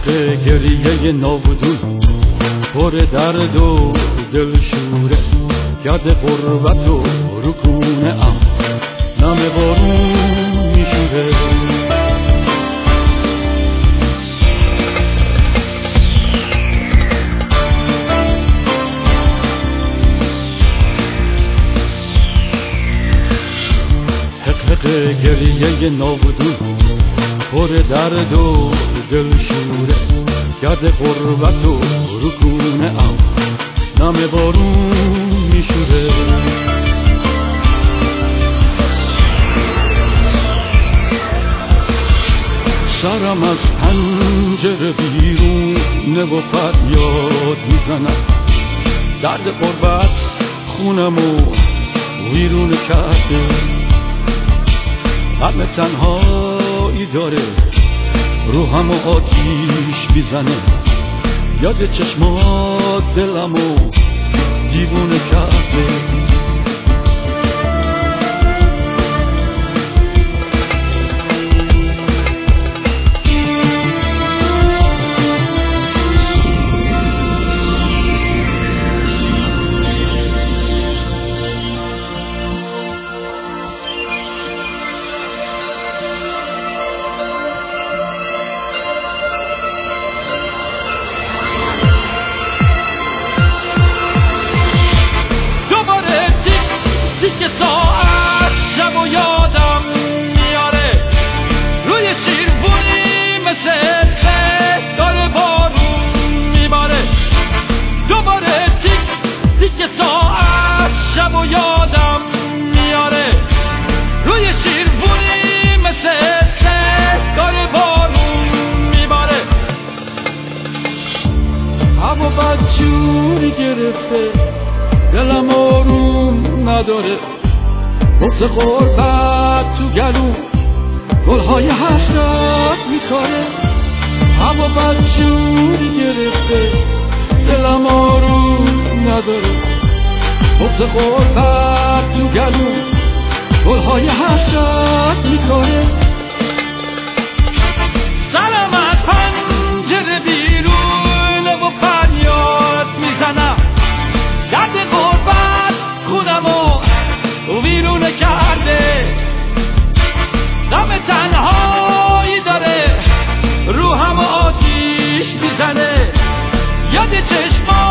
گریه ناودون پر درد و دلشوره، گرد غربت و رکونه ام نم بارون میشوره. حقیق گریه ناودون پر درد و دلشوره، گرد غربت و رکونه ام نم بارون میشوره. سرم از پنجره بیرونه و فریاد میزنم، درد غربت خونمو ویرون کرده. غم تنهایی داره روحمو آتیش میزنه، یاد چشمات دلمو دیوونه کرده. جوری گرفته دلم آروم نداره، بغض غربت تو گلوم گلهای حسرت میکاره. هوا بد جوری گرفته دلم آروم نداره، بغض غربت تو گلوم گلهای حسرت میکاره. سرم از پنجره بیرونه و فریاد میزنم، درد غربت خونمو ویرونه کرده. غم تنهایی داره روحمو آتیش میزنه، یاد چشمات